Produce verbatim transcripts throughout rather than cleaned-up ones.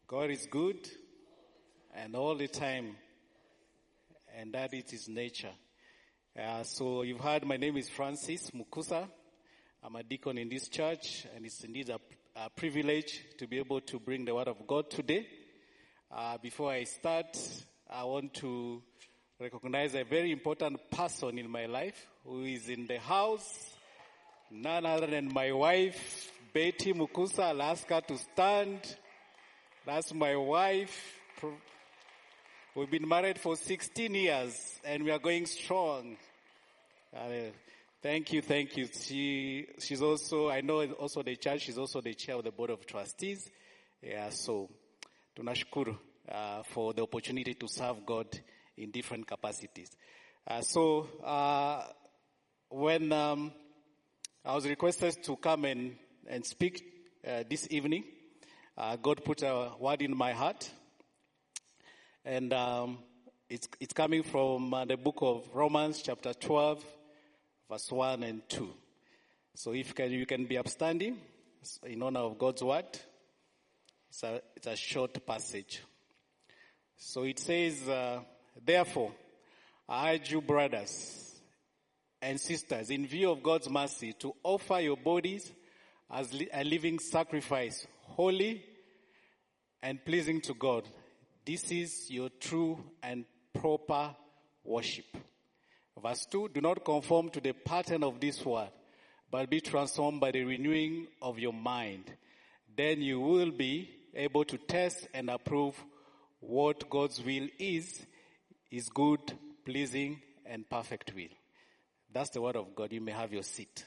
God is good and all the time, and that is his nature. Uh, so you've heard my name is Francis Mukusa. I'm a deacon in this church, and it's indeed a, a privilege to be able to bring the word of God today. Uh, before I start, I want to recognize a very important person in my life who is in the house, none other than my wife, Betty Mukusa. I'll ask her to stand. That's my wife. We've been married for sixteen years and we are going strong. Uh, thank you, thank you. She, she's also, I know also the church, she's also the chair of the board of trustees. Yeah, so, tunashukuru uh, for the opportunity to serve God in different capacities. Uh, so, uh, when um, I was requested to come and, and speak uh, this evening, Uh, God put a word in my heart, and um, it's it's coming from uh, the book of Romans, chapter twelve, verse one and two. So if you can, you can be upstanding in honor of God's word. It's a it's a short passage. So it says, uh, therefore, I urge you, brothers and sisters, in view of God's mercy, to offer your bodies as li- a living sacrifice, holy and pleasing to God. This is your true and proper worship. Verse two, do not conform to the pattern of this world, but be transformed by the renewing of your mind. Then you will be able to test and approve what God's will is, is good, pleasing, and perfect will. That's the word of God. You may have your seat.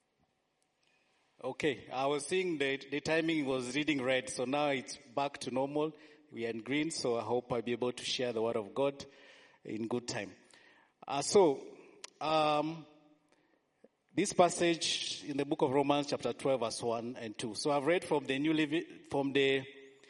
Okay, I was seeing the, the timing was reading red, so now it's back to normal. We are in green, so I hope I'll be able to share the word of God in good time. Uh, so, um, this passage in the book of Romans, chapter twelve, verse one and two. So I've read from the New Living, from the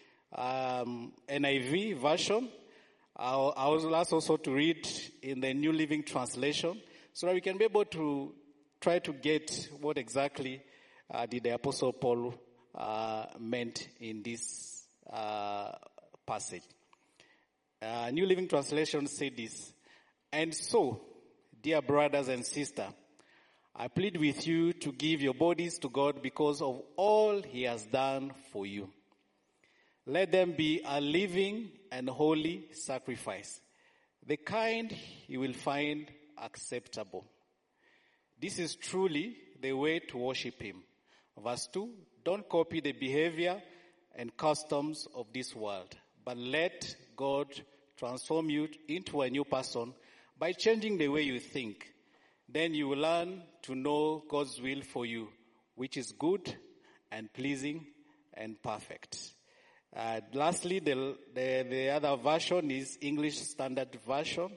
um, N I V version. I'll, I will ask also to read in the New Living Translation, so that we can be able to try to get what exactly Uh, did the Apostle Paul uh, meant in this uh, passage. Uh, New Living Translation said this, and so, dear brothers and sisters, I plead with you to give your bodies to God because of all he has done for you. Let them be a living and holy sacrifice, the kind you will find acceptable. This is truly the way to worship him. Verse two, don't copy the behavior and customs of this world, but let God transform you into a new person by changing the way you think. Then you will learn to know God's will for you, which is good and pleasing and perfect. Uh, lastly, the, the, the other version is English Standard Version.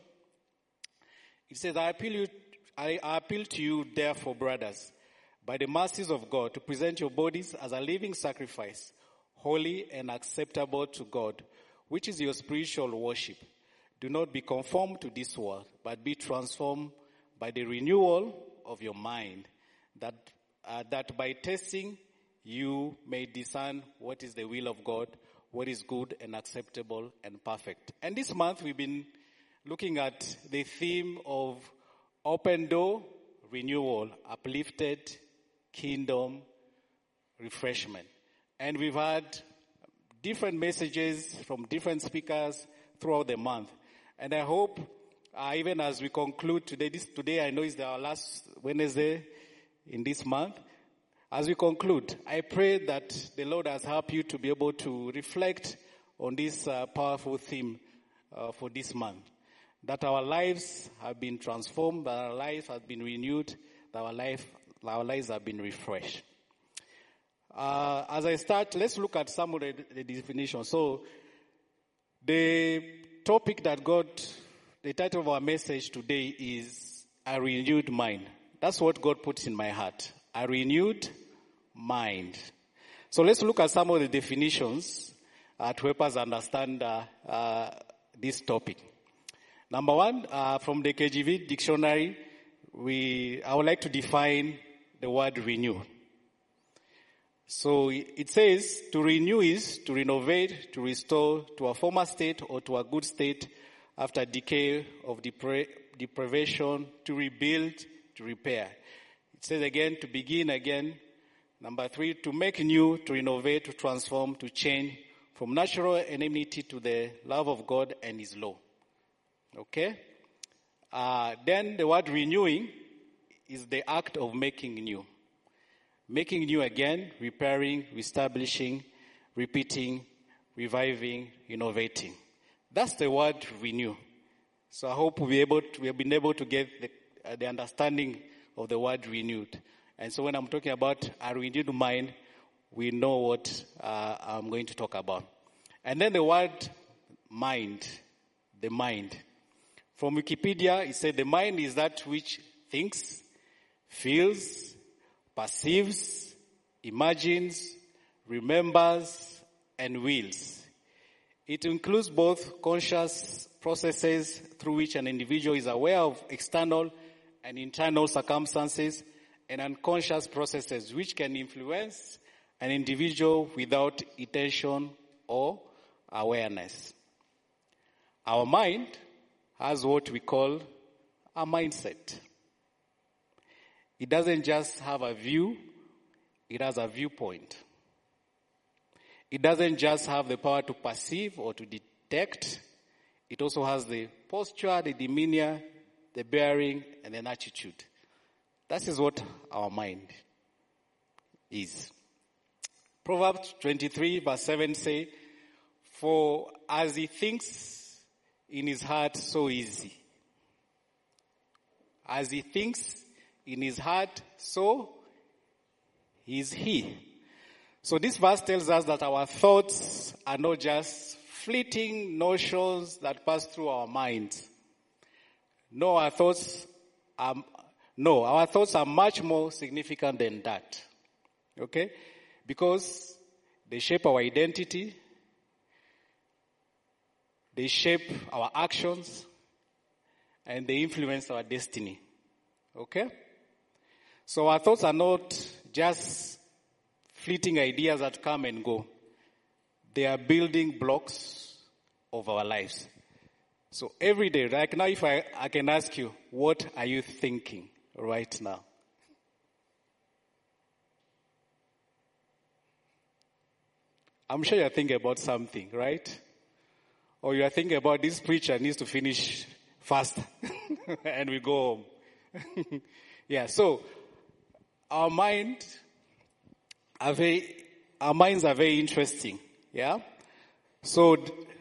It says, I appeal, you, I appeal to you, therefore, brothers, by the mercies of God, to present your bodies as a living sacrifice, holy and acceptable to God, which is your spiritual worship. Do not be conformed to this world, but be transformed by the renewal of your mind, that uh, that by testing you may discern what is the will of God, what is good and acceptable and perfect. And this month we've been looking at the theme of open door, renewal, uplifted, kingdom, refreshment. And we've had different messages from different speakers throughout the month. And I hope, uh, even as we conclude today, this today I know is our last Wednesday in this month. As we conclude, I pray that the Lord has helped you to be able to reflect on this uh, powerful theme uh, for this month. That our lives have been transformed, that our life has been renewed, that our life Our lives have been refreshed. Uh, as I start, let's look at some of the, the definitions. So, the topic that God, the title of our message today is A Renewed Mind. That's what God puts in my heart. A renewed mind. So let's look at some of the definitions uh, to help us understand uh, uh, this topic. Number one, uh, from the K J V dictionary, we I would like to define the word renew. So it says to renew is to renovate, to restore to a former state or to a good state after decay of depra- deprivation, to rebuild, to repair. It says again to begin again. Number three, to make new, to renovate, to transform, to change from natural enmity to the love of God and His law. Okay? Uh, then the word renewing is the act of making new. Making new again, repairing, reestablishing, repeating, reviving, innovating. That's the word renew. So I hope we'll be able to, we have been able to get the, uh, the understanding of the word renewed. And so when I'm talking about a renewed mind, we know what uh, I'm going to talk about. And then the word mind, the mind. From Wikipedia, it said the mind is that which thinks, feels, perceives, imagines, remembers, and wills. It includes both conscious processes through which an individual is aware of external and internal circumstances, and unconscious processes which can influence an individual without intention or awareness. Our mind has what we call a mindset. It doesn't just have a view, it has a viewpoint. It doesn't just have the power to perceive or to detect, it also has the posture, the demeanor, the bearing, and an attitude. That is what our mind is. Proverbs twenty-three verse seven say, for as he thinks in his heart, so is he. As he thinks in his heart, so is he. So this verse tells us that our thoughts are not just fleeting notions that pass through our minds. No, our thoughts are, no, our thoughts are much more significant than that. Okay? Because they shape our identity, they shape our actions, and they influence our destiny. Okay? So our thoughts are not just fleeting ideas that come and go. They are building blocks of our lives. So every day, like now if I, I can ask you, what are you thinking right now? I'm sure you're thinking about something, right? Or you're thinking about this preacher needs to finish fast and we go home. Yeah, so our mind are very, our minds are very interesting. Yeah? So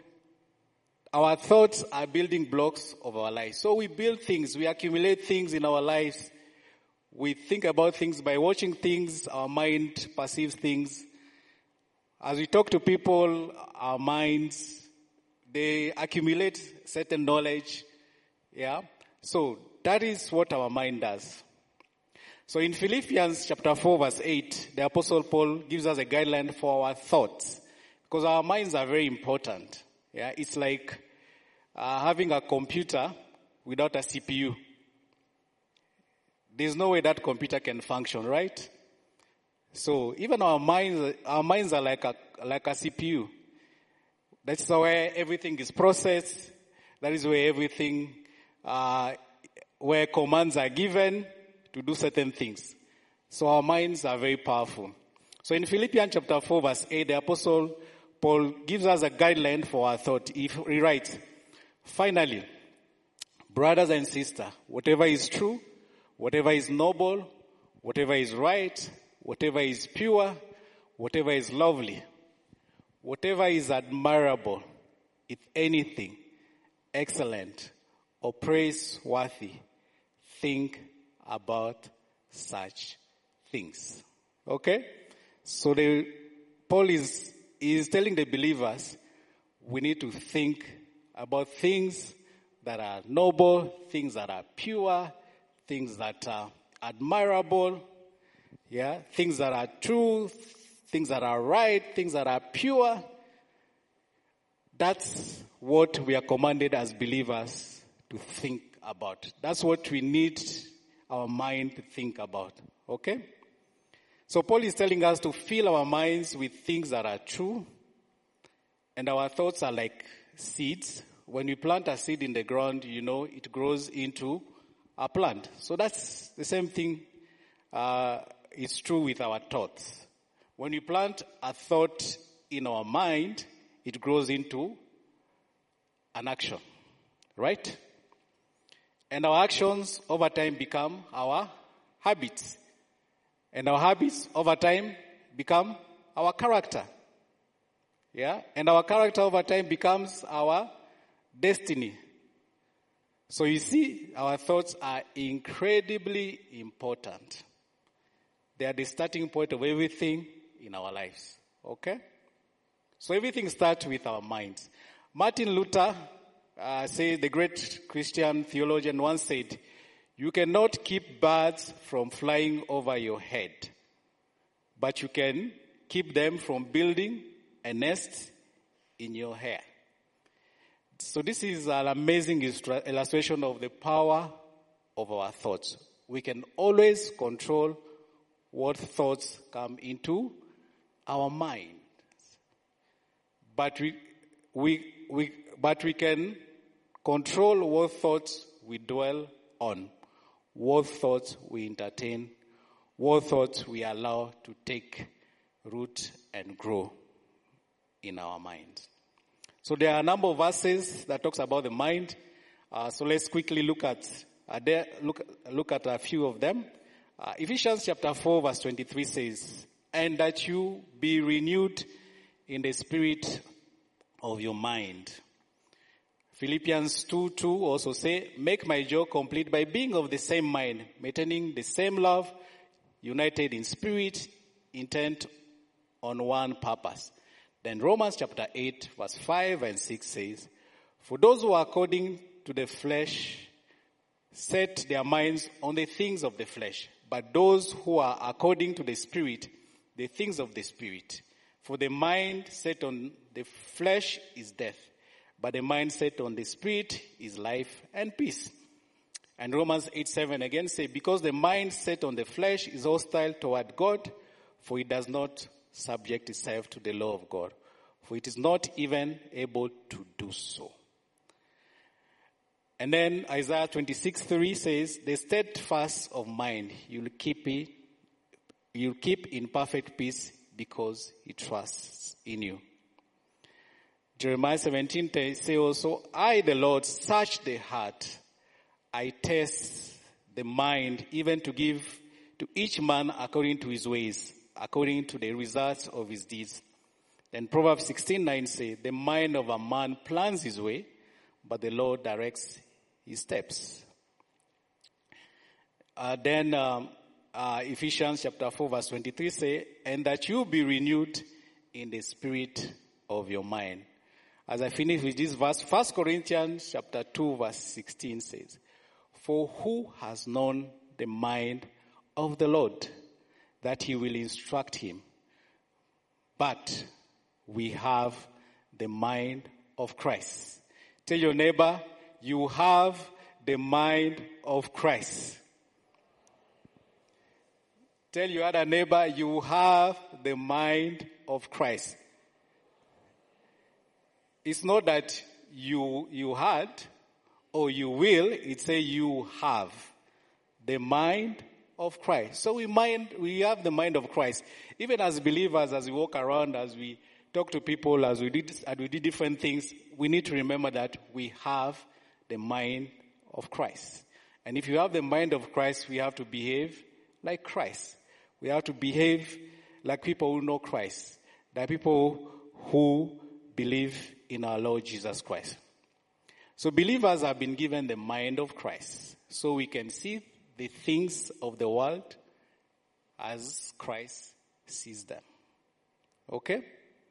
our thoughts are building blocks of our lives. So we build things, we accumulate things in our lives. We think about things by watching things, our mind perceives things. As we talk to people, our minds, they accumulate certain knowledge. Yeah? So that is what our mind does. So in Philippians chapter four verse eight, the Apostle Paul gives us a guideline for our thoughts. Because our minds are very important. Yeah? It's like uh, having a computer without a C P U. There's no way that computer can function, right? So even our minds, our minds are like a like a C P U. That's where everything is processed. That is where everything, uh, where commands are given to do certain things. So our minds are very powerful. So in Philippians chapter four verse eight, the Apostle Paul gives us a guideline for our thought. He writes, finally, brothers and sisters, whatever is true, whatever is noble, whatever is right, whatever is pure, whatever is lovely, whatever is admirable, if anything, excellent or praiseworthy, think about such things. Okay? So the, Paul is, is telling the believers, we need to think about things that are noble, things that are pure, things that are admirable, yeah, things that are true, things that are right, things that are pure. That's what we are commanded as believers to think about. That's what we need our mind to think about. Okay? So Paul is telling us to fill our minds with things that are true, and our thoughts are like seeds. When we plant a seed in the ground, you know, it grows into a plant. So that's the same thing uh, is true with our thoughts. When we plant a thought in our mind, it grows into an action, right? And our actions over time become our habits. And our habits over time become our character. Yeah? And our character over time becomes our destiny. So you see, our thoughts are incredibly important. They are the starting point of everything in our lives. Okay? So everything starts with our minds. Martin Luther, uh, say the great Christian theologian, once said, "You cannot keep birds from flying over your head, but you can keep them from building a nest in your hair." So this is an amazing illustration of the power of our thoughts. We can always control what thoughts come into our mind. But we, we, we, but we can control what thoughts we dwell on, what thoughts we entertain, what thoughts we allow to take root and grow in our minds. So there are a number of verses that talks about the mind. Uh, so let's quickly look at uh, there, look look at a few of them. Uh, Ephesians chapter four verse twenty-three says, "And that you be renewed in the spirit of your mind." Philippians two two also say, "Make my joy complete by being of the same mind, maintaining the same love, united in spirit, intent on one purpose." Then Romans chapter eight verse five and six says, "For those who are according to the flesh set their minds on the things of the flesh, but those who are according to the Spirit, the things of the Spirit. For the mind set on the flesh is death, but the mind set on the Spirit is life and peace." And Romans eight seven again say, "Because the mind set on the flesh is hostile toward God, for it does not subject itself to the law of God, for it is not even able to do so." And then Isaiah twenty-six three says, "The steadfast of mind you'll keep it, you'll keep in perfect peace because he trusts in you." Jeremiah seventeen say also, "I, the Lord, search the heart. I test the mind, even to give to each man according to his ways, according to the results of his deeds." Then Proverbs sixteen nine say, "The mind of a man plans his way, but the Lord directs his steps." Uh, then um, uh, Ephesians chapter four verse twenty-three say, "And that you be renewed in the spirit of your mind." As I finish with this verse, First Corinthians chapter two verse sixteen says, "For who has known the mind of the Lord, that he will instruct him? But we have the mind of Christ." Tell your neighbor, you have the mind of Christ. Tell your other neighbor, you have the mind of Christ. It's not that you you had or you will, it's a you have the mind of Christ. So we mind we have the mind of Christ. Even as believers, as we walk around, as we talk to people, as we did as we do different things, we need to remember that we have the mind of Christ. And if you have the mind of Christ, we have to behave like Christ. We have to behave like people who know Christ, like people who believe in our Lord Jesus Christ. So believers have been given the mind of Christ, so we can see the things of the world as Christ sees them. Okay?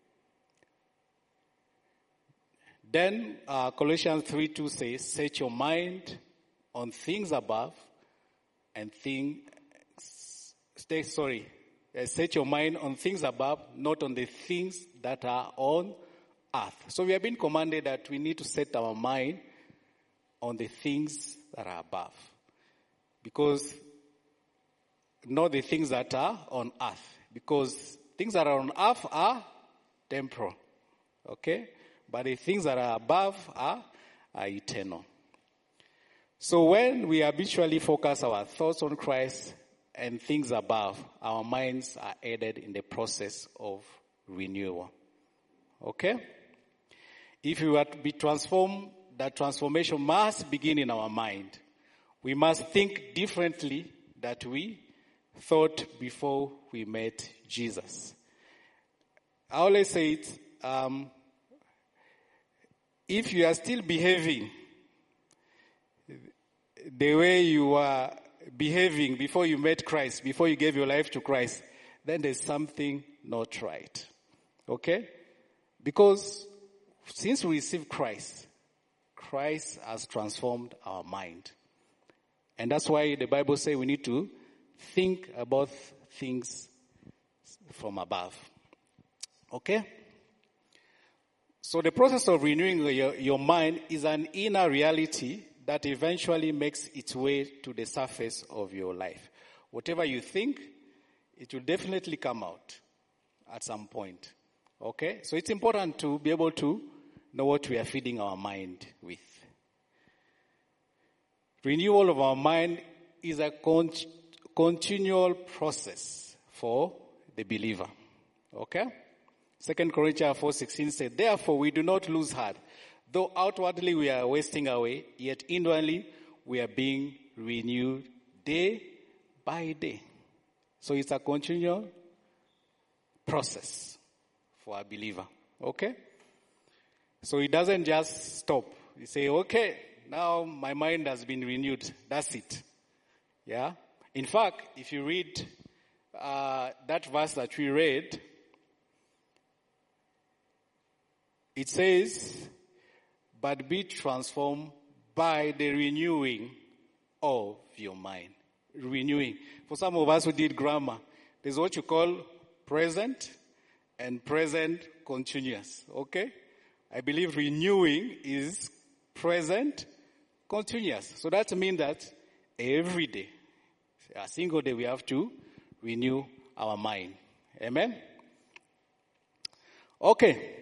Then uh, Colossians three two says, "Set your mind on things above and things, stay, sorry, uh, set your mind on things above, not on the things that are on earth." So we have been commanded that we need to set our mind on the things that are above. Because not the things that are on earth. Because things that are on earth are temporal. Okay? But the things that are above are, are eternal. So when we habitually focus our thoughts on Christ and things above, our minds are aided in the process of renewal. Okay? If we are to be transformed, that transformation must begin in our mind. We must think differently than we thought before we met Jesus. I always say it, um, if you are still behaving the way you were behaving before you met Christ, before you gave your life to Christ, then there's something not right. Okay? Because since we received Christ, Christ has transformed our mind. And that's why the Bible says we need to think about things from above. Okay? So the process of renewing your, your mind is an inner reality that eventually makes its way to the surface of your life. Whatever you think, it will definitely come out at some point. Okay? So it's important to be able to know what we are feeding our mind with. Renewal of our mind is a con- continual process for the believer. Okay? Second Corinthians four sixteen said, therefore we do not lose heart. Though outwardly we are wasting away, yet inwardly we are being renewed day by day. So it's a continual process for a believer. Okay? So it doesn't just stop. You say, okay, now my mind has been renewed. That's it. Yeah? In fact, if you read uh, that verse that we read, it says, but be transformed by the renewing of your mind. Renewing. For some of us who did grammar, there's what you call present and present continuous. Okay? I believe renewing is present continuous. So that means that every day, a single day, we have to renew our mind. Amen? Okay.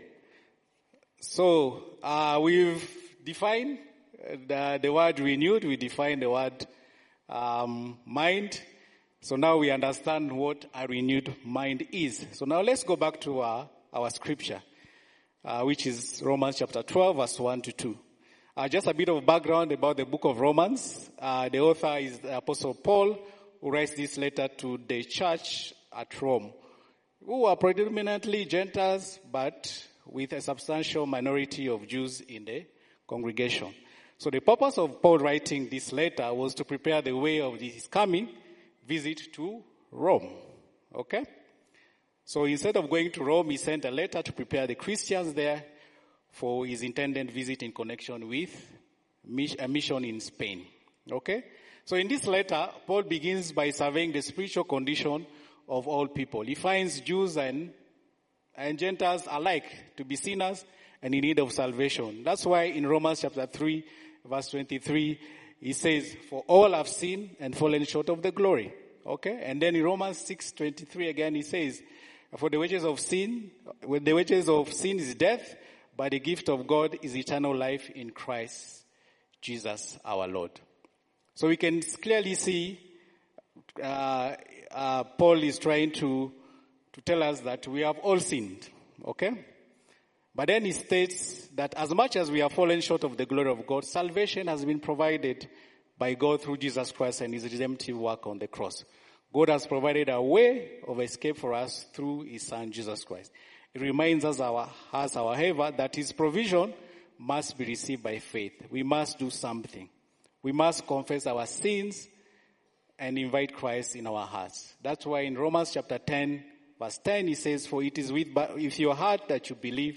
So, uh, we've defined the, the word renewed. We defined the word um, mind. So now we understand what a renewed mind is. So now let's go back to our, our scripture, uh, which is Romans chapter twelve, verse one to two. Uh, just a bit of background about the book of Romans. Uh, the author is the Apostle Paul, who writes this letter to the church at Rome, who are predominantly Gentiles, but with a substantial minority of Jews in the congregation. So the purpose of Paul writing this letter was to prepare the way of his coming visit to Rome. Okay? So instead of going to Rome, he sent a letter to prepare the Christians there for his intended visit in connection with a mission in Spain. Okay? So in this letter, Paul begins by surveying the spiritual condition of all people. He finds Jews and and Gentiles alike to be sinners and in need of salvation. That's why in Romans chapter three, verse twenty-three, he says, for all have sinned and fallen short of the glory. Okay? And then in Romans six twenty-three again, he says, for the wages of sin, well, the wages of sin is death, but the gift of God is eternal life in Christ Jesus our Lord. So we can clearly see uh, uh, Paul is trying to to tell us that we have all sinned, okay? But then he states that as much as we have fallen short of the glory of God, salvation has been provided by God through Jesus Christ and his redemptive work on the cross. God has provided a way of escape for us through his Son, Jesus Christ. It reminds us, our, us, however, that his provision must be received by faith. We must do something. We must confess our sins and invite Christ in our hearts. That's why in Romans chapter ten, verse ten, he says, for it is with, with your heart that you believe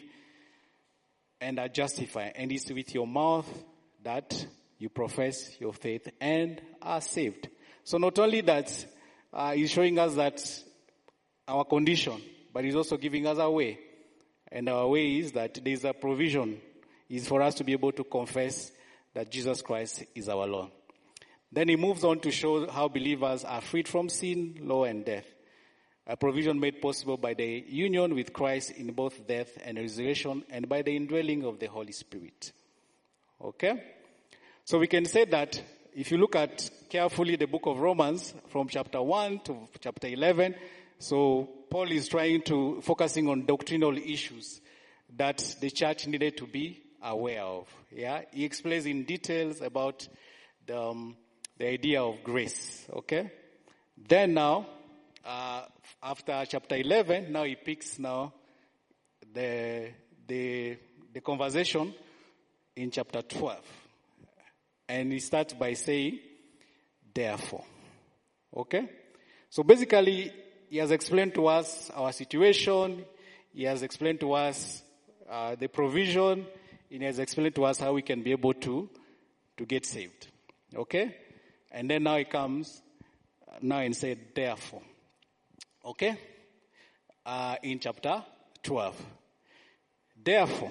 and are justified, and it's with your mouth that you profess your faith and are saved. So not only that, uh, he's showing us that our condition, but he's also giving us a way. And our way is that there is a provision, is for us to be able to confess that Jesus Christ is our Lord. Then he moves on to show how believers are freed from sin, law, and death. A provision made possible by the union with Christ in both death and resurrection, and by the indwelling of the Holy Spirit. Okay? So we can say that if you look at carefully the book of Romans from chapter one to chapter eleven, so Paul is trying to, focusing on doctrinal issues that the church needed to be aware of. Yeah? He explains in details about the, um, the idea of grace. Okay? Then now, uh, after chapter eleven, now he picks now the, the, the conversation in chapter twelve. And he starts by saying, therefore. Okay? So basically, he has explained to us our situation. He has explained to us uh, the provision. He has explained to us how we can be able to, to get saved. Okay? And then now he comes now and said, therefore. Okay? Uh, in chapter twelve. Therefore,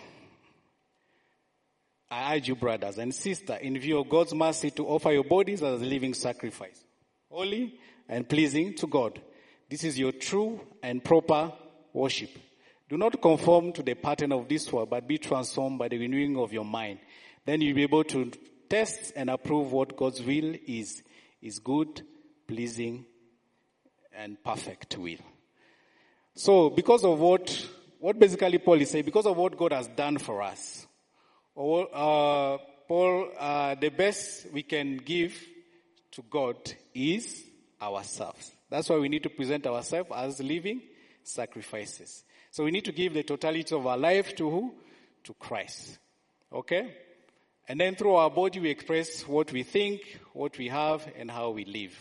I urge you, brothers and sisters, in view of God's mercy, to offer your bodies as a living sacrifice, holy and pleasing to God. This is your true and proper worship. Do not conform to the pattern of this world, but be transformed by the renewing of your mind. Then you'll be able to test and approve what God's will is, is good, pleasing, and perfect will. So, because of what, what basically Paul is saying, because of what God has done for us, Or, uh, Paul, uh, the best we can give to God is ourselves. That's why we need to present ourselves as living sacrifices. So we need to give the totality of our life to who? To Christ. Okay? And then through our body we express what we think, what we have, and how we live.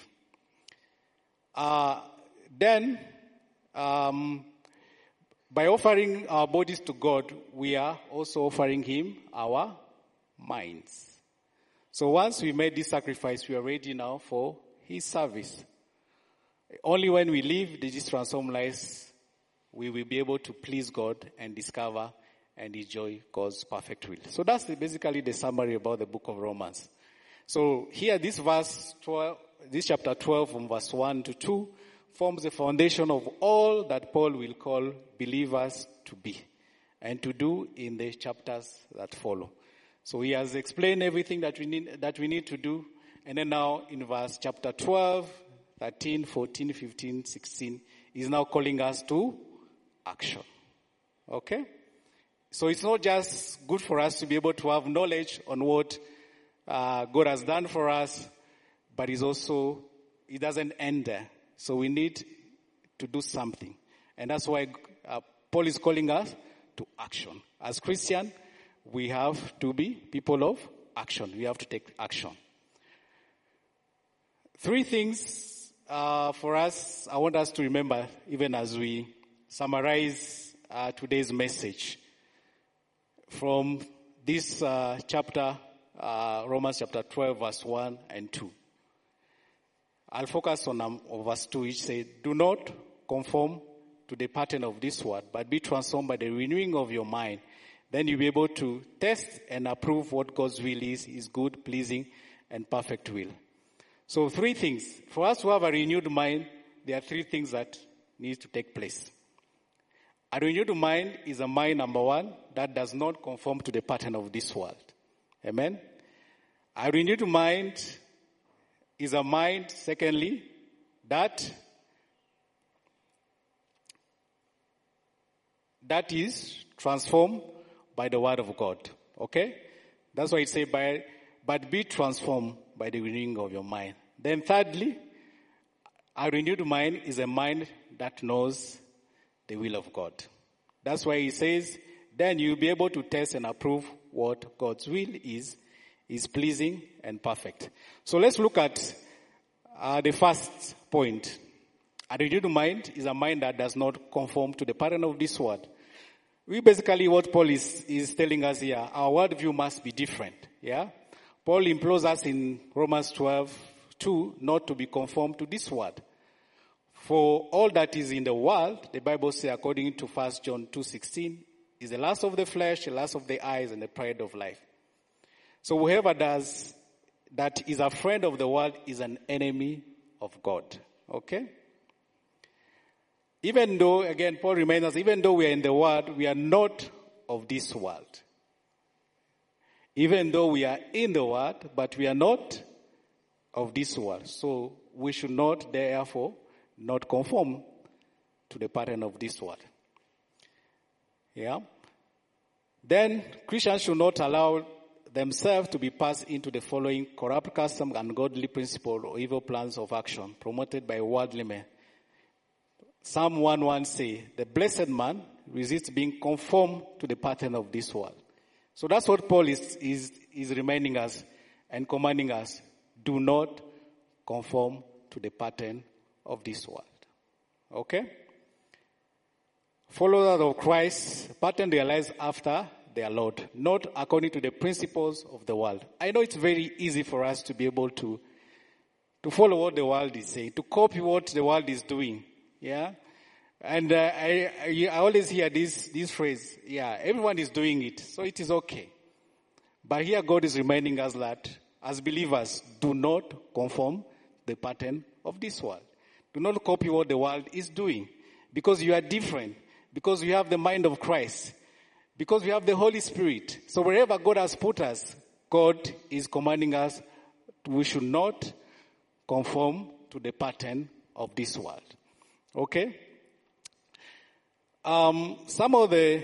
Uh, then, um, by offering our bodies to God, we are also offering Him our minds. So once we made this sacrifice, we are ready now for His service. Only when we live these transformed lives, we will be able to please God and discover and enjoy God's perfect will. So that's the, basically the summary about the book of Romans. So here, this verse twelve, this chapter twelve, from verse one to two, forms the foundation of all that Paul will call believers to be and to do in the chapters that follow. So he has explained everything that we need, that we need to do. And then now in verse chapter twelve, thirteen, fourteen, fifteen, sixteen, he's now calling us to action. Okay? So it's not just good for us to be able to have knowledge on what uh, God has done for us, but it's also, it doesn't end there. So we need to do something. And that's why uh, Paul is calling us to action. As Christians, we have to be people of action. We have to take action. Three things uh, for us, I want us to remember, even as we summarize uh, today's message from this uh, chapter, uh, Romans chapter twelve, verse one and two. I'll focus on um, verse two, which says, do not conform to the pattern of this world, but be transformed by the renewing of your mind. Then you'll be able to test and approve what God's will is, is good, pleasing, and perfect will. So three things. For us to have a renewed mind, there are three things that need to take place. A renewed mind is a mind, number one, that does not conform to the pattern of this world. Amen? A renewed mind is a mind, secondly, that that is transformed by the word of God. Okay? That's why it says, by, but be transformed by the renewing of your mind. Then thirdly, a renewed mind is a mind that knows the will of God. That's why he says, then you'll be able to test and approve what God's will is, is pleasing and perfect. So let's look at uh, the first point. A renewed mind is a mind that does not conform to the pattern of this world. We basically, what Paul is, is telling us here, our worldview must be different. Yeah? Paul implores us in Romans twelve two not to be conformed to this world. For all that is in the world, the Bible says, according to First John two sixteen, is the lust of the flesh, the lust of the eyes, and the pride of life. So whoever does that is a friend of the world is an enemy of God. Okay? Even though, again, Paul reminds us, even though we are in the world, we are not of this world. Even though we are in the world, but we are not of this world. So we should not, therefore, not conform to the pattern of this world. Yeah? Then Christians should not allow themselves to be passed into the following corrupt custom, ungodly principle, or evil plans of action promoted by worldly men. Psalm one one say, the blessed man resists being conformed to the pattern of this world. So that's what Paul is, is, is reminding us and commanding us. Do not conform to the pattern of this world. Okay? Followers of Christ, pattern realized after their Lord, not according to the principles of the world. I know it's very easy for us to be able to, to follow what the world is saying, to copy what the world is doing. Yeah? And uh, I, I, I always hear this, this phrase, yeah, everyone is doing it, so it is okay. But here God is reminding us that as believers, do not conform the pattern of this world. Do not copy what the world is doing. Because you are different. Because you have the mind of Christ. Because we have the Holy Spirit. So wherever God has put us, God is commanding us, we should not conform to the pattern of this world. Okay? Um, some of the,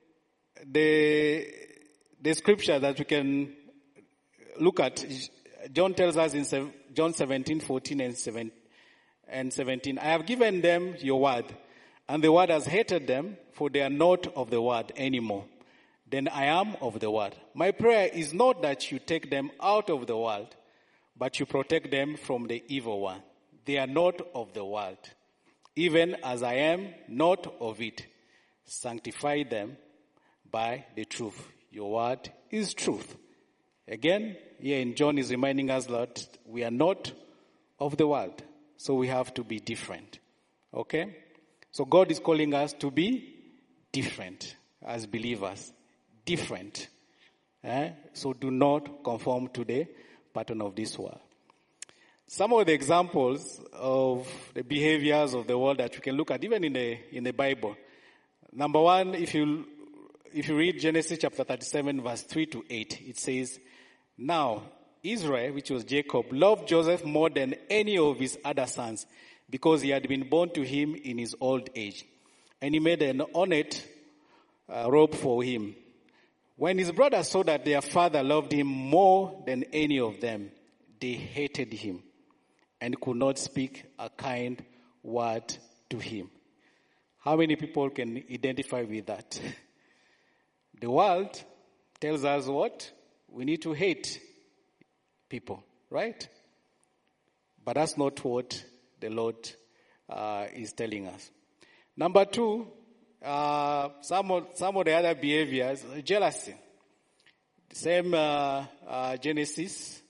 the, the scripture that we can look at, John tells us in John seventeen, fourteen and seventeen, I have given them your word, and the word has hated them, for they are not of the word anymore. Then I am of the word. My prayer is not that you take them out of the world, but you protect them from the evil one. They are not of the world, even as I am not of it. Sanctify them by the truth. Your word is truth. Again, here in John is reminding us that we are not of the world, so we have to be different. Okay? So God is calling us to be different as believers. Different. Eh? So do not conform to the pattern of this world. Some of the examples of the behaviors of the world that we can look at, even in the in the Bible. Number one, if you if you read Genesis chapter thirty-seven, verse three to eight, it says, now Israel, which was Jacob, loved Joseph more than any of his other sons, because he had been born to him in his old age. And he made an ornate uh, robe for him. When his brothers saw that their father loved him more than any of them, they hated him and could not speak a kind word to him. How many people can identify with that? The world tells us what? We need to hate people, right? But that's not what the Lord uh, is telling us. Number two, uh, some of some of the other behaviors, jealousy. The same uh, uh, Genesis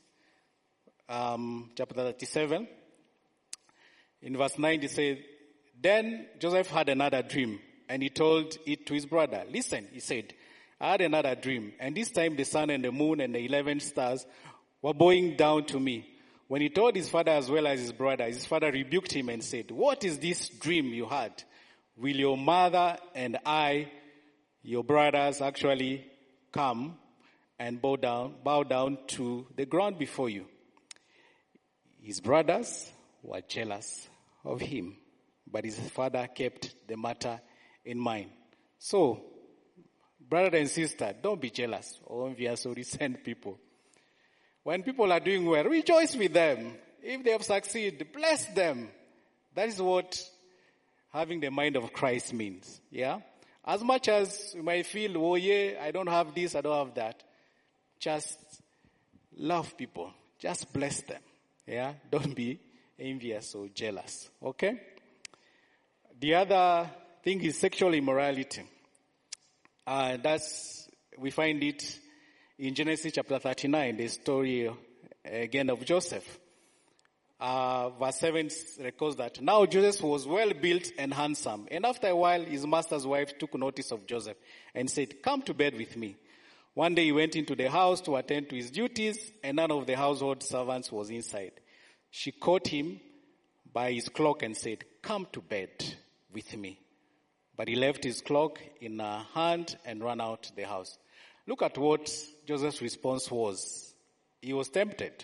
um, chapter thirty-seven. In verse nine, it says, then Joseph had another dream, and he told it to his brother. Listen, he said, I had another dream, and this time the sun and the moon and the eleven stars were bowing down to me. When he told his father as well as his brother, his father rebuked him and said, what is this dream you had? Will your mother and I, your brothers, actually come and bow down, bow down to the ground before you? His brothers were jealous of him, but his father kept the matter in mind. So, brother and sister, don't be jealous or envious or resent people. When people are doing well, rejoice with them. If they have succeeded, bless them. That is what having the mind of Christ means. Yeah? As much as you might feel, oh yeah, I don't have this, I don't have that. Just love people. Just bless them. Yeah? Don't be envious or jealous. Okay? The other thing is sexual immorality. Uh, that's, we find it in Genesis chapter thirty-nine, the story uh, again of Joseph. Uh, verse seven records that, now Joseph was well built and handsome. And after a while, his master's wife took notice of Joseph and said, come to bed with me. One day he went into the house to attend to his duties, and none of the household servants was inside. She caught him by his cloak and said, "Come to bed with me." But he left his cloak in her hand and ran out the house. Look at what Joseph's response was. He was tempted.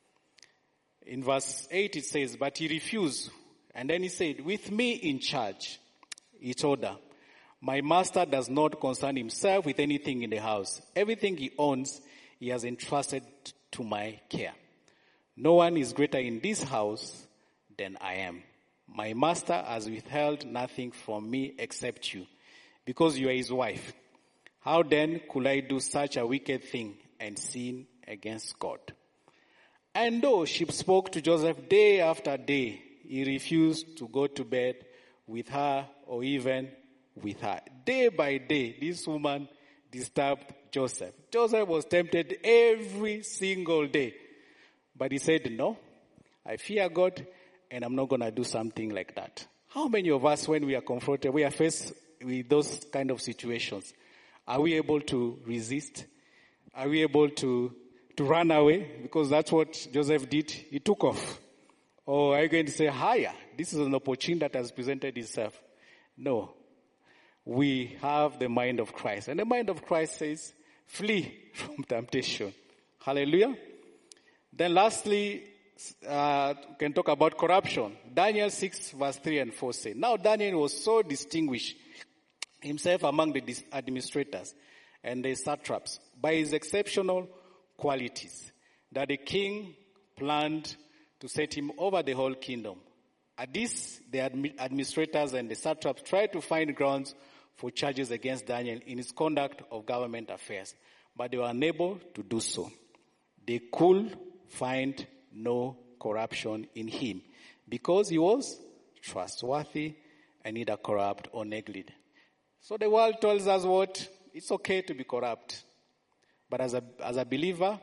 In verse eight it says, but he refused. And then he said, "With me in charge," he told her, "my master does not concern himself with anything in the house. Everything he owns, he has entrusted to my care. No one is greater in this house than I am. My master has withheld nothing from me except you, because you are his wife. How then could I do such a wicked thing and sin against God?" And though she spoke to Joseph day after day, he refused to go to bed with her or even with her. Day by day, this woman disturbed Joseph. Joseph was tempted every single day. But he said, "No, I fear God and I'm not going to do something like that." How many of us, when we are confronted, we are faced with those kind of situations, are we able to resist? Are we able to, to run away? Because that's what Joseph did. He took off. Or are you going to say, "Higher, this is an opportunity that has presented itself"? No. We have the mind of Christ. And the mind of Christ says, flee from temptation. Hallelujah. Then lastly, uh, we can talk about corruption. Daniel six verse three and four say, "Now Daniel was so distinguished himself among the administrators and the satraps by his exceptional qualities that the king planned to set him over the whole kingdom. At this, the admi- administrators and the satraps tried to find grounds for charges against Daniel in his conduct of government affairs, but they were unable to do so. They could find no corruption in him because he was trustworthy and neither corrupt or negligent." So the world tells us what? It's okay to be corrupt. But as a, as a believer,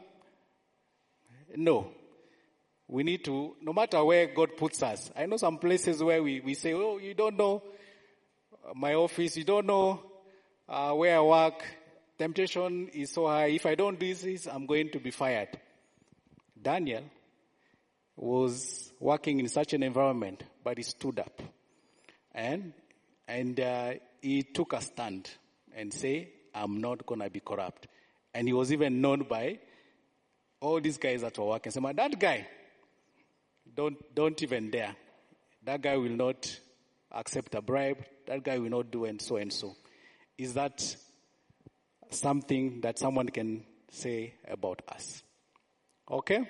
no. We need to, no matter where God puts us. I know some places where we, we say, "Oh, you don't know my office, you don't know uh, where I work. Temptation is so high. If I don't do this, I'm going to be fired." Daniel was working in such an environment, but he stood up. And, and uh, he took a stand and say, "I'm not going to be corrupt." And he was even known by all these guys that were working. So, that guy, Don't, don't even dare. That guy will not accept a bribe. That guy will not do and so and so. Is that something that someone can say about us? Okay?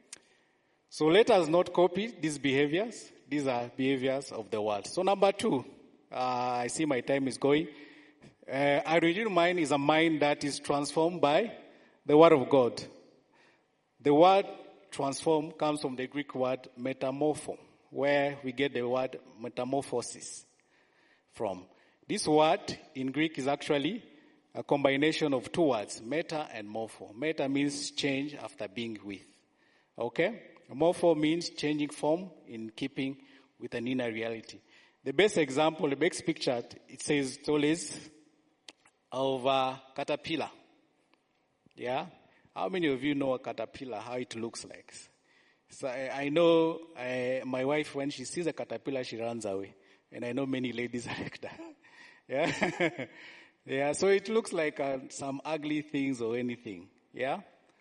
So let us not copy these behaviors. These are behaviors of the world. So number two, uh, I see my time is going. Uh, a renewed mind is a mind that is transformed by the word of God. The word transform comes from the Greek word metamorpho, where we get the word metamorphosis from. This word in Greek is actually a combination of two words, meta and morpho. Meta means change after being with. Okay? Morpho means changing form in keeping with an inner reality. The best example, the best picture, it says it always of a caterpillar. Yeah? How many of you know a caterpillar, how it looks like? So I, I know I, my wife, when she sees a caterpillar, she runs away. And I know many ladies are like that. Yeah? Yeah, so it looks like uh, some ugly things or anything. Yeah?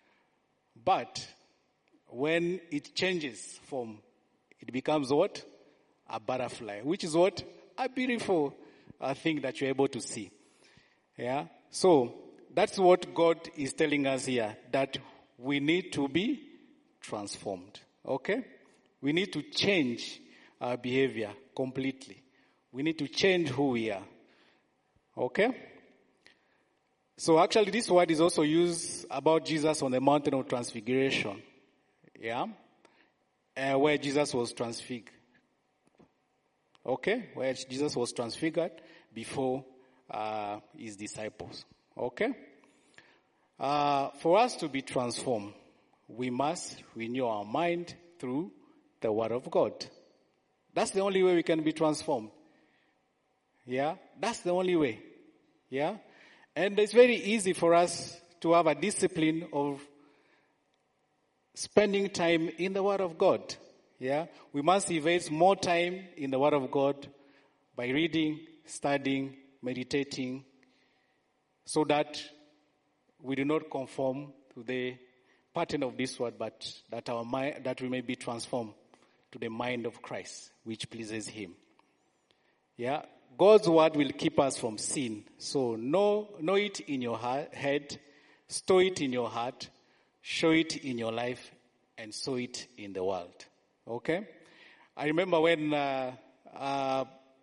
But when it changes form, it becomes what? A butterfly. Which is what? A beautiful uh, thing that you're able to see. Yeah? So, that's what God is telling us here, that we need to be transformed. Okay? We need to change our behavior completely. We need to change who we are. Okay? So actually this word is also used about Jesus on the mountain of transfiguration. Yeah? Uh, where Jesus was transfigured. Okay? Where Jesus was transfigured before uh, his disciples. Okay? Uh, for us to be transformed, we must renew our mind through the Word of God. That's the only way we can be transformed. Yeah? That's the only way. Yeah? And it's very easy for us to have a discipline of spending time in the Word of God. Yeah, we must invest more time in the Word of God by reading, studying, meditating, so that we do not conform to the pattern of this world, but that our mind, that we may be transformed to the mind of Christ, which pleases Him. Yeah, God's Word will keep us from sin. So know, know it in your heart, head, store it in your heart, show it in your life, and sow it in the world. Okay? I remember when uh, uh,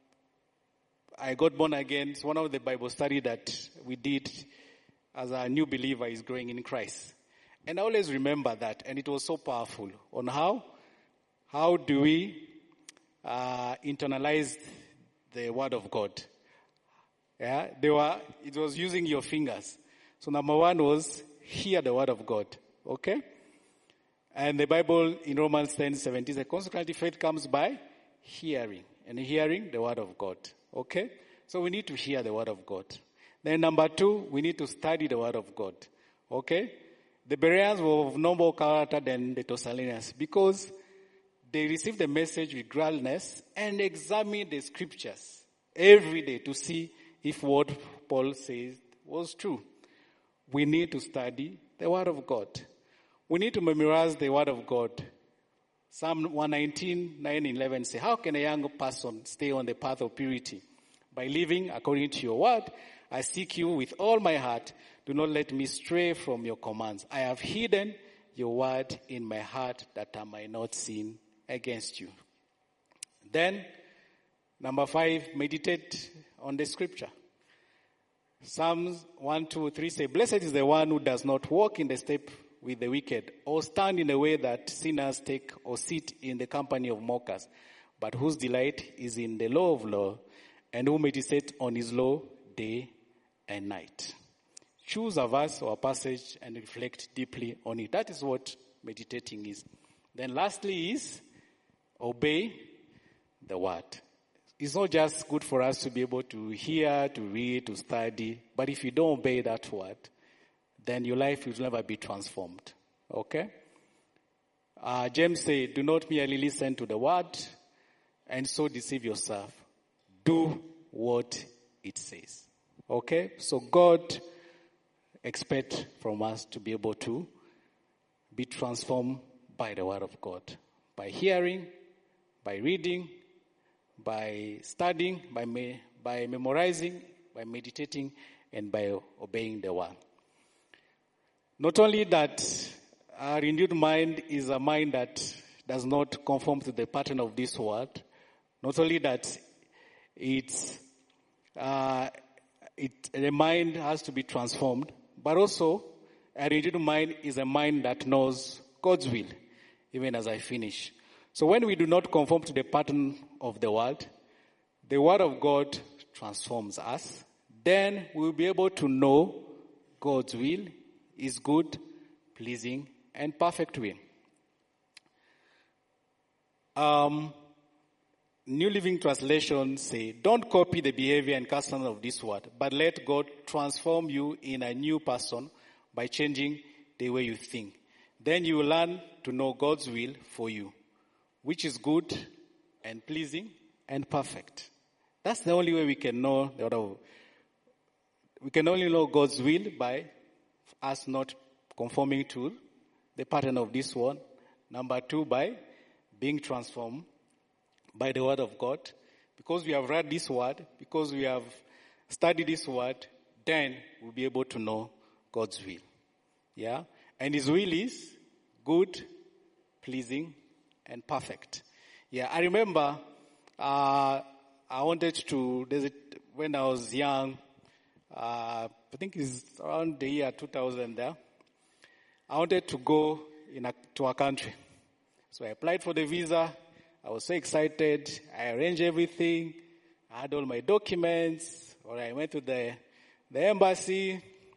I got born again, it's one of the Bible study that we did as a new believer is growing in Christ. And I always remember that, and it was so powerful on how, how do we uh, internalize the Word of God. Yeah, they were, it was using your fingers. So number one was hear the Word of God. Okay? And the Bible in Romans ten seventeen says, consequently faith comes by hearing. And hearing the Word of God. Okay? So we need to hear the Word of God. Then number two, we need to study the Word of God. Okay? The Bereans were of no more character than the Thessalonians because they received the message with gladness and examined the scriptures every day to see if what Paul says was true. We need to study the Word of God. We need to memorize the Word of God. Psalm one nineteen, nine and eleven say, how can a young person stay on the path of purity? By living according to your word. I seek you with all my heart. Do not let me stray from your commands. I have hidden your word in my heart that I might not sin against you. Then, number five, meditate on the scripture. Psalms one, two, three say, blessed is the one who does not walk in the step with the wicked, or stand in the way that sinners take, or sit in the company of mockers, but whose delight is in the law of law, and who meditates on his law day and night. Choose a verse or a passage and reflect deeply on it. That is what meditating is. Then lastly is obey the word. It's not just good for us to be able to hear, to read, to study, but if you don't obey that word, then your life will never be transformed. Okay? Uh, James said, do not merely listen to the word and so deceive yourself. Do what it says. Okay? So God expects from us to be able to be transformed by the word of God. By hearing, by reading, by studying, by, me, by memorizing, by meditating, and by obeying the word. Not only that, a renewed mind is a mind that does not conform to the pattern of this world. Not only that, it's, uh, it, the mind has to be transformed, but also a renewed mind is a mind that knows God's will, even as I finish. So when we do not conform to the pattern of the world, the word of God transforms us. Then we'll be able to know God's will is good, pleasing, and perfect will. Um, New Living Translation say, don't copy the behavior and customs of this world, but let God transform you in a new person by changing the way you think. Then you will learn to know God's will for you, which is good and pleasing and perfect. That's the only way we can know the other. We can only know God's will by us not conforming to the pattern of this world. Number two, by being transformed by the word of God. Because we have read this word, because we have studied this word, then we'll be able to know God's will. Yeah? And his will is good, pleasing, and perfect. Yeah, I remember uh, I wanted to, there's a, when I was young, uh, I think it's around the year two thousand there, I wanted to go in a, to a country. So I applied for the visa. I was so excited. I arranged everything. I had all my documents. Or I went to the, the embassy.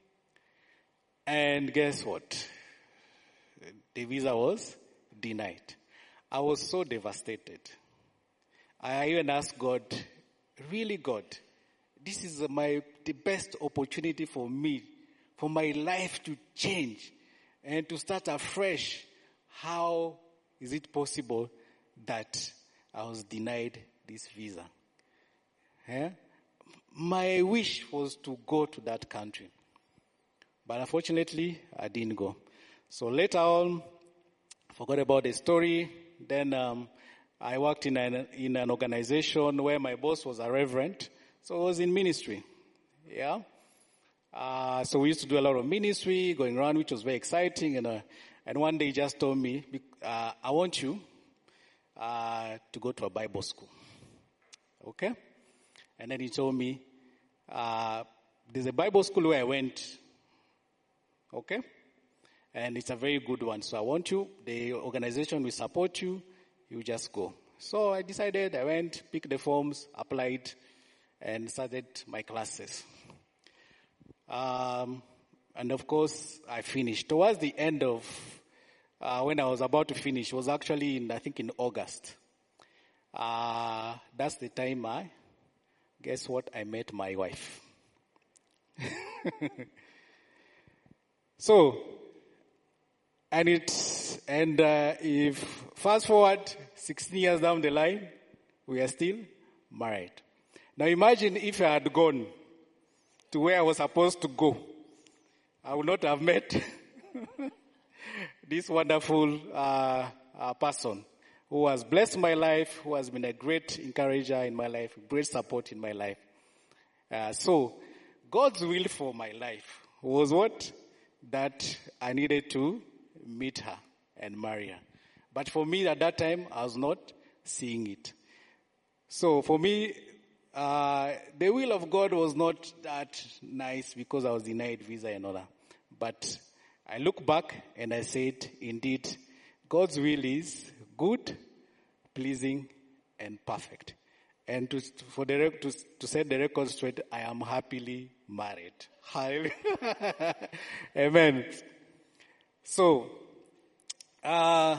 And guess what? The visa was denied. I was so devastated. I even asked God, really God, this is my the best opportunity for me for my life to change and to start afresh. How is it possible that I was denied this visa? Eh? My wish was to go to that country. But unfortunately, I didn't go. So later on, forgot about the story. Then um, I worked in an, in an organization where my boss was a reverend. So I was in ministry. Yeah. Uh, so we used to do a lot of ministry going around, which was very exciting. And, uh, and one day he just told me, uh, I want you uh, to go to a Bible school. Okay? And then he told me, uh, there's a Bible school where I went. Okay? And it's a very good one. So I want you, the organization will support you. You just go. So I decided, I went, picked the forms, applied, and started my classes. Um, and of course, I finished. Towards the end of, uh, when I was about to finish, it was actually in, I think in August. Uh, that's the time I, guess what, I met my wife. So, and it's, and uh, if fast forward sixteen years down the line, we are still married. Now imagine if I had gone to where I was supposed to go. I would not have met this wonderful uh, uh, person who has blessed my life, who has been a great encourager in my life, great support in my life. Uh, so, God's will for my life was what? That I needed to meet her and marry her. But for me at that time, I was not seeing it. So for me, uh, the will of God was not that nice because I was denied visa and all that. But I look back and I said, indeed, God's will is good, pleasing, and perfect. And to for the to to set the record straight, I am happily married. Hallelujah. Amen. So, uh,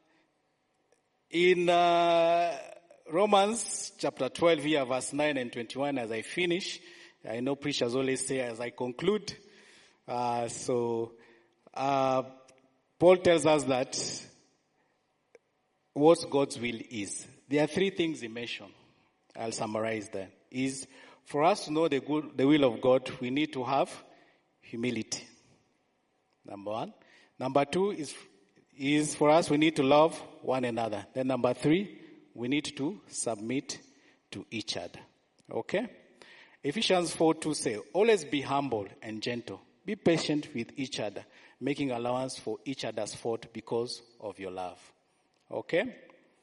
in uh, Romans chapter twelve here, verse nine and twenty-one, as I finish, I know preachers always say as I conclude. Uh, so, uh, Paul tells us that what God's will is. There are three things he mentioned. I'll summarize that. Is for us to know the good, the will of God, we need to have humility. Number one. Number two is, is for us, we need to love one another. Then number three, we need to submit to each other. Okay? Ephesians four two say, always be humble and gentle. Be patient with each other, making allowance for each other's fault because of your love. Okay?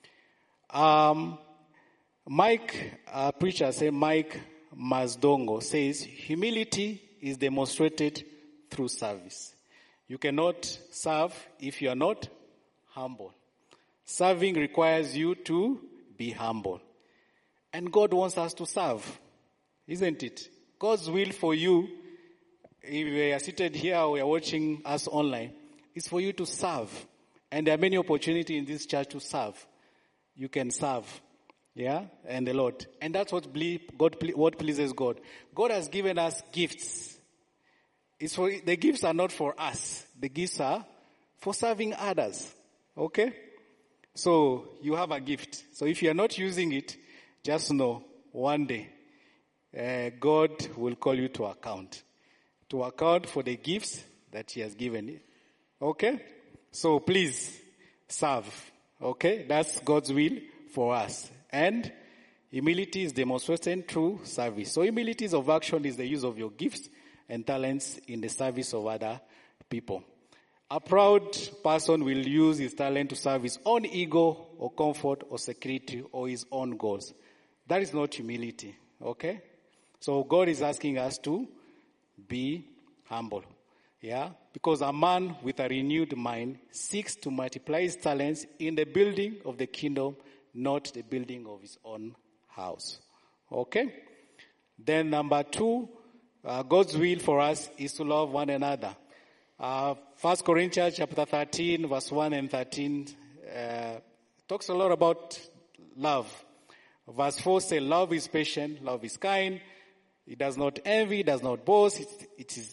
Um, Mike, uh, preacher say, Mike Mazdongo says, humility is demonstrated through service. You cannot serve if you are not humble. Serving requires you to be humble. And God wants us to serve, isn't it? God's will for you, if we are seated here or we are watching us online, is for you to serve. And there are many opportunities in this church to serve. You can serve. Yeah, and the Lord. And that's what God, what pleases God. God has given us gifts. It's for, the gifts are not for us. The gifts are for serving others. Okay? So, you have a gift. So if you are not using it, just know, one day, uh, God will call you to account. To account for the gifts that He has given you. Okay? So please, serve. Okay? That's God's will for us. And humility is demonstrated through service. So humility of action is the use of your gifts and talents in the service of other people. A proud person will use his talent to serve his own ego or comfort or security or his own goals. That is not humility. Okay? So God is asking us to be humble. Yeah? Because a man with a renewed mind seeks to multiply his talents in the building of the kingdom, not the building of his own house. Okay? Then number two, uh, God's will for us is to love one another. Uh, First Corinthians chapter thirteen, verse one and thirteen, uh, talks a lot about love. Verse four says, love is patient, love is kind, it does not envy, it does not boast, it, it is,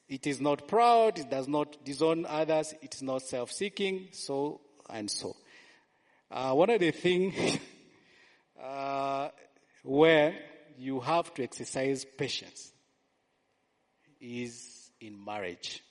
It is not proud. It does not disown others. It is not self-seeking. So and so. Uh, one of the things uh, where you have to exercise patience is in marriage.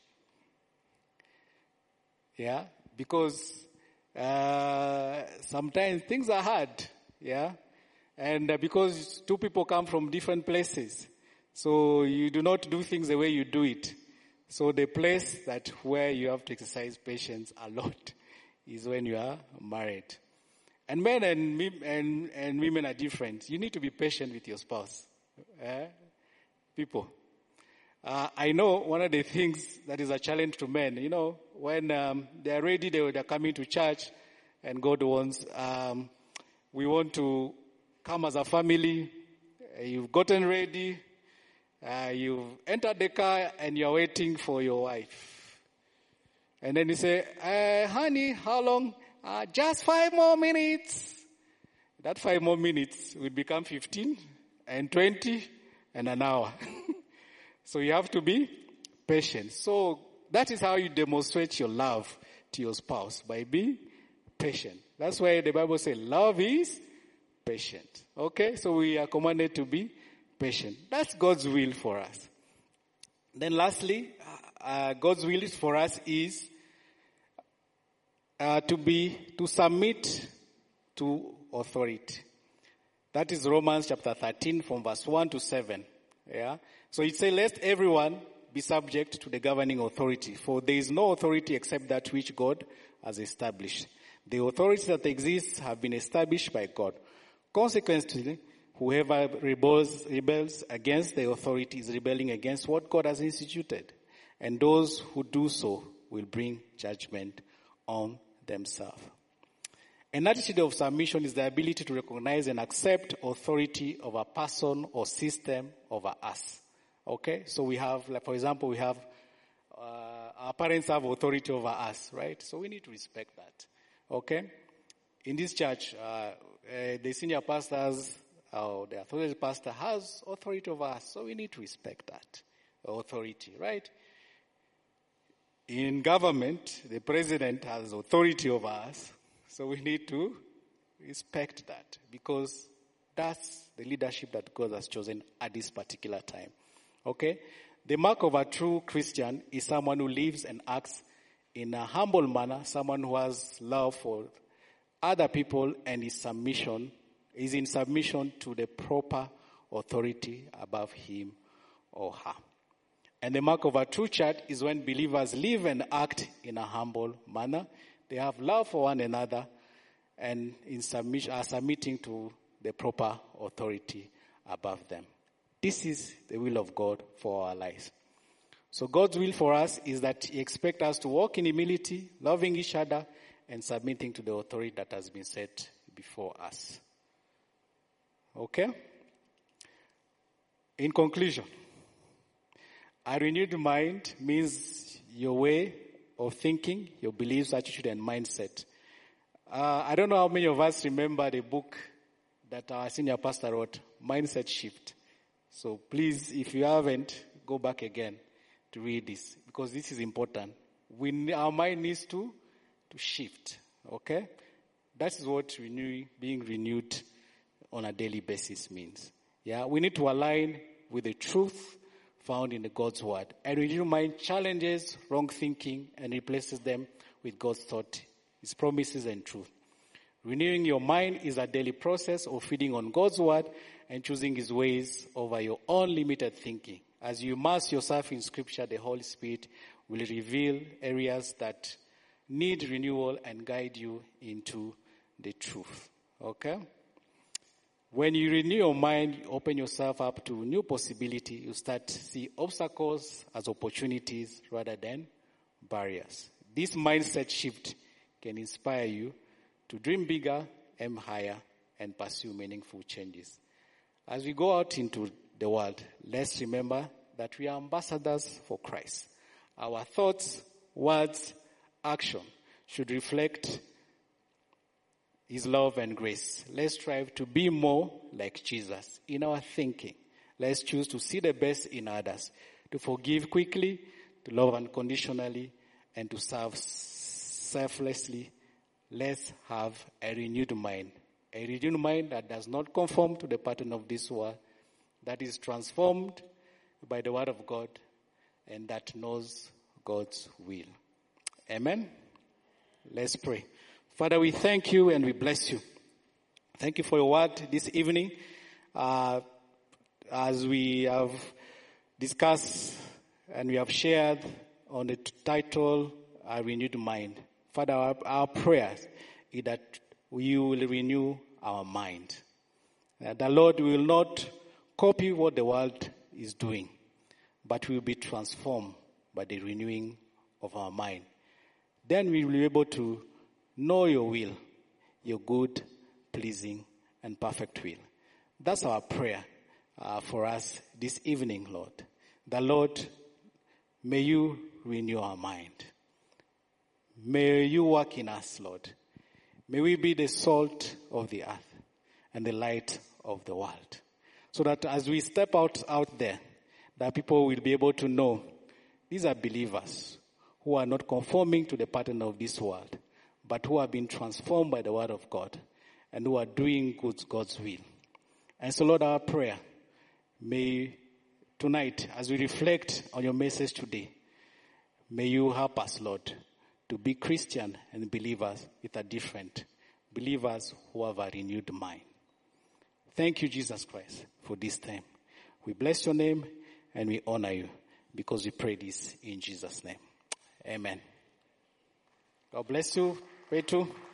Yeah, because uh, sometimes things are hard. Yeah, and uh, because two people come from different places, so you do not do things the way you do it. So the place that where you have to exercise patience a lot is when you are married. And men and and and women are different. You need to be patient with your spouse. Eh? People. Uh, I know one of the things that is a challenge to men, you know, when um, they are ready, they are coming to church, and God wants, um, we want to come as a family. Uh, you've gotten ready, uh, you've entered the car, and you're waiting for your wife. And then you say, uh, honey, how long? Uh, just five more minutes. That five more minutes will become fifteen and twenty and an hour. So you have to be patient. So that is how you demonstrate your love to your spouse, by being patient. That's why the Bible says love is patient. Okay? So we are commanded to be patient. That's God's will for us. Then lastly, uh, God's will for us is Uh, to be, to submit to authority. That is Romans chapter thirteen from verse one to seven. Yeah. So it says, let everyone be subject to the governing authority, for there is no authority except that which God has established. The authorities that exist have been established by God. Consequently, whoever rebels, rebels against the authority is rebelling against what God has instituted. And those who do so will bring judgment on themselves. An attitude of submission is the ability to recognize and accept authority of a person or system over us. Okay? So we have, like for example, we have, uh, our parents have authority over us, right? So we need to respect that. Okay? In this church, uh, uh, the senior pastors, or the authority pastor has authority over us, so we need to respect that authority, right? In government, the president has authority over us, so we need to respect that, because that's the leadership that God has chosen at this particular time. Okay? The mark of a true Christian is someone who lives and acts in a humble manner, someone who has love for other people and is submission, is in submission to the proper authority above him or her. And the mark of a true church is when believers live and act in a humble manner. They have love for one another and in submission, are submitting to the proper authority above them. This is the will of God for our lives. So God's will for us is that He expects us to walk in humility, loving each other, and submitting to the authority that has been set before us. Okay? In conclusion, a renewed mind means your way of thinking, your beliefs, attitude, and mindset. Uh, I don't know how many of us remember the book that our senior pastor wrote, Mindset Shift. So please, if you haven't, go back again to read this, because this is important. We, our mind needs to, to shift, okay? That is what renew, being renewed on a daily basis means. Yeah, we need to align with the truth found in the God's word. And renewed mind challenges wrong thinking and replaces them with God's thought, His promises and truth. Renewing your mind is a daily process of feeding on God's word and choosing His ways over your own limited thinking. As you immerse yourself in Scripture, the Holy Spirit will reveal areas that need renewal and guide you into the truth. Okay? When you renew your mind, you open yourself up to new possibility. You start to see obstacles as opportunities rather than barriers. This mindset shift can inspire you to dream bigger, aim higher, and pursue meaningful changes. As we go out into the world, let's remember that we are ambassadors for Christ. Our thoughts, words, action should reflect His love and grace. Let's strive to be more like Jesus in our thinking. Let's choose to see the best in others, to forgive quickly, to love unconditionally, and to serve selflessly. Let's have a renewed mind. A renewed mind that does not conform to the pattern of this world, that is transformed by the word of God, and that knows God's will. Amen? Let's pray. Father, we thank you and we bless you. Thank you for your word this evening. Uh, as we have discussed and we have shared on the title, A Renewed Mind. Father, our, our prayer is that you will renew our mind. Uh, the Lord will not copy what the world is doing, but we will be transformed by the renewing of our mind. Then we will be able to know your will, your good, pleasing, and perfect will. That's our prayer uh, for us this evening, Lord. The Lord, may you renew our mind. May you work in us, Lord. May we be the salt of the earth and the light of the world. So that as we step out, out there, that people will be able to know these are believers who are not conforming to the pattern of this world, but who have been transformed by the word of God and who are doing good, God's will. And so, Lord, our prayer, may tonight, as we reflect on your message today, may you help us, Lord, to be Christian and believers with a different, believers who have a renewed mind. Thank you, Jesus Christ, for this time. We bless your name and we honor you because we pray this in Jesus' name. Amen. God bless you. Pray too.